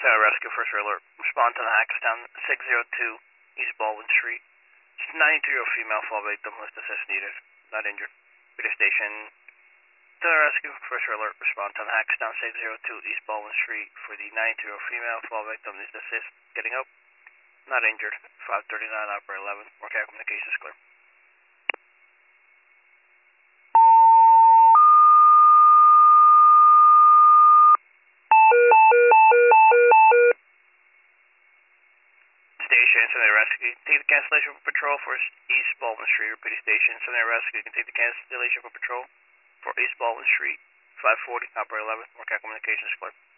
Center Rescue, first alert. Respond to the Hackettstown 602 East Baldwin Street. 92-year-old female, fall victim, list assist needed, not injured. Peter Station Center Rescue, first alert. Respond to the Hackettstown 602 East Baldwin Street for the 92-year-old female, fall victim, list assist, getting up, not injured. 539, operator 11. Workout communications clear. Station, Center Rescue. Take the cancellation for patrol for East Baldwin Street. Repeat station, Center Rescue. You can take the cancellation for patrol for East Baldwin Street. 540, operator 11. Workout communications clear.